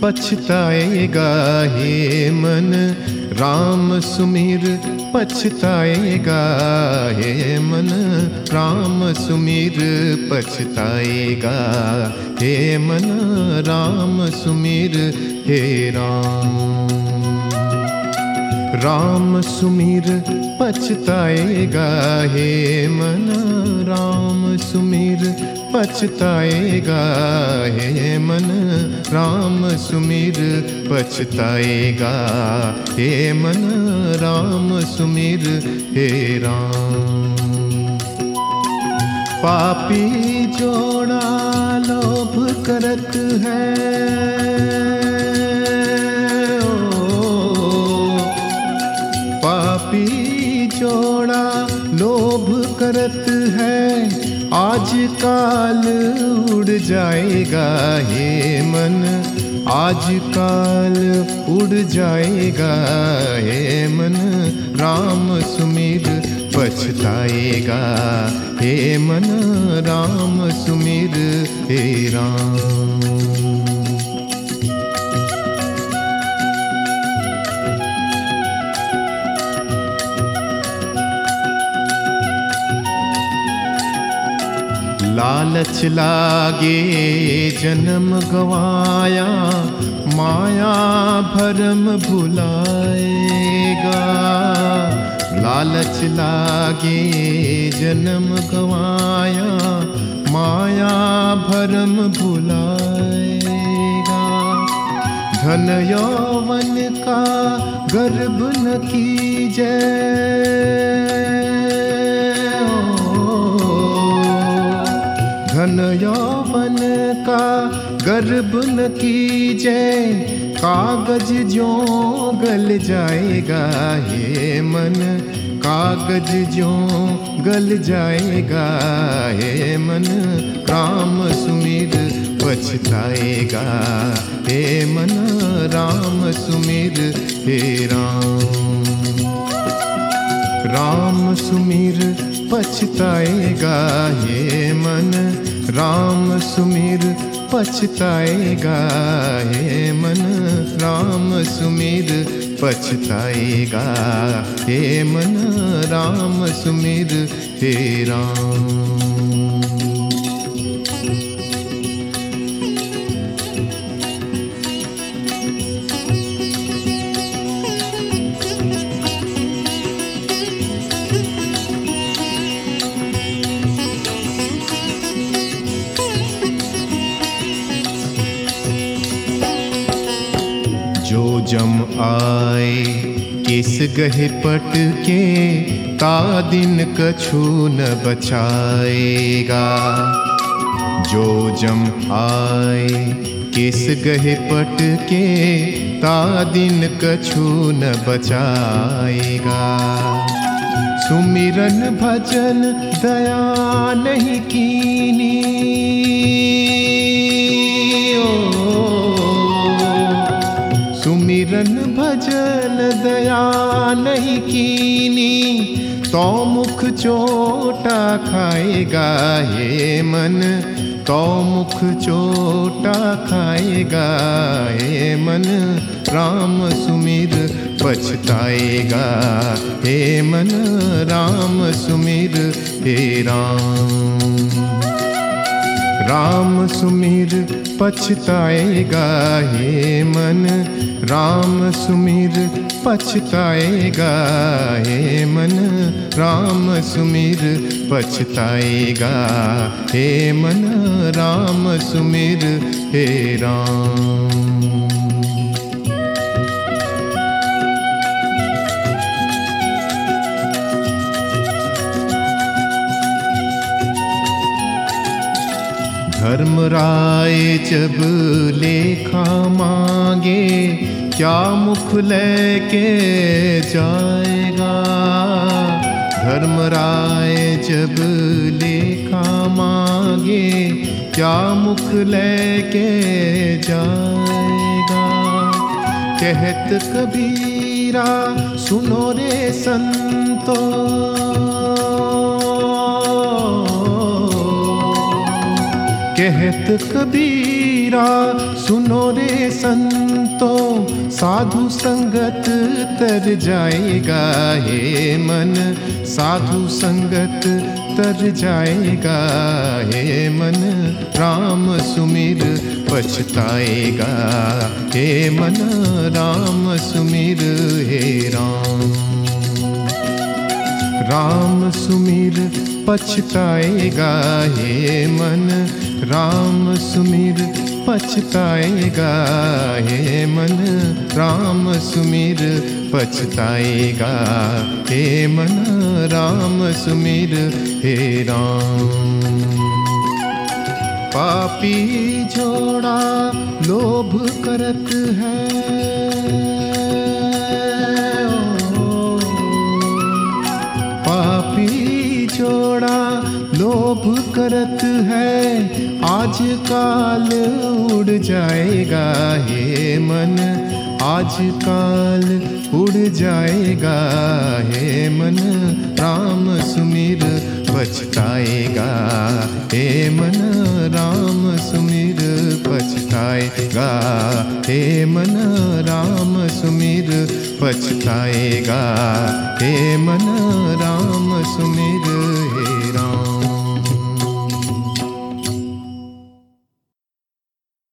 पछताएगा हे मन, राम सुमिर पछताएगा हे मन, राम सुमिर पछताएगा हे मन, राम सुमिर हे राम। राम सुमिर पछताएगा हे मन, राम सुमिर पछताएगा हे मन, राम सुमिर पछताएगा हे मन, राम सुमिर हे राम। पापी जोड़ा लोभ करत है, पापी जोड़ा लोभ करत है, आज काल उड़ जाएगा हे मन, आज काल उड़ जाएगा हे मन, राम सुमिर पछताएगा हे मन, राम सुमिर हे राम। लालच लागे जन्म गवाया, माया भरम भुलाएगा। लालच लागे जन्म गवाया, माया भरम भुलाएगा। धन यौवन का गर्भ न कीजै, धन यौवन का गर्भ न कीजै, कागज ज्यों गल जाएगा हे मन, कागज ज्यों गल जाएगा हे मन, राम सुमिर पछताएगा हे मन, राम सुमिर हे राम। राम सुमिर पछताएगा हे मन, राम सुमिर पछताएगा हे मन, राम सुमिर पछताएगा हे मन, राम सुमिर हे राम। जो जम आए किस गहे पट के, ता दिन कछु न बचाएगा। जो जम आए किस गहे पट के, ता दिन कछु न बचाएगा। सुमिरन भजन दया नहीं कीनी, सुमिरन भजन दया नहीं कीनी, तो मुख चोटा खाएगा हे मन, तो मुख चोटा खाएगा हे मन, राम सुमिर पछताएगा हे मन, राम सुमिर हे राम। राम सुमिर पछताएगा हे मन, राम सुमिर पछताएगा हे मन, राम सुमिर पछताएगा हे मन, राम सुमिर हे राम। धर्मराय जब लेखा मांगे, क्या मुख लेके जाएगा। धर्मराय जब लेखा मांगे, क्या मुख लेके जाएगा। कहत कबीरा सुनो रे संतो, कहत कबीरा कबीरा सुनो रे संतो, साधु संगत तर जाएगा हे मन, साधु संगत तर जाएगा हे मन। राम सुमिर पछताएगा हे मन, राम सुमिर हे राम। राम सुमिर पछताएगा हे मन, राम सुमिर पछताएगा हे मन, राम सुमिर पछताएगा हे मन, राम सुमिर हे राम। पापी जोड़ा लोभ करत है, पापी जोड़ा लोभ करत है, आज काल उड़ जाएगा हे मन, आज काल उड़ जाएगा हे मन। राम सुमिर पछताएगा हे मन, राम सुमिर पछताएगा हे मन, राम सुमिर पछताएगा हे मन, राम सुमिर हे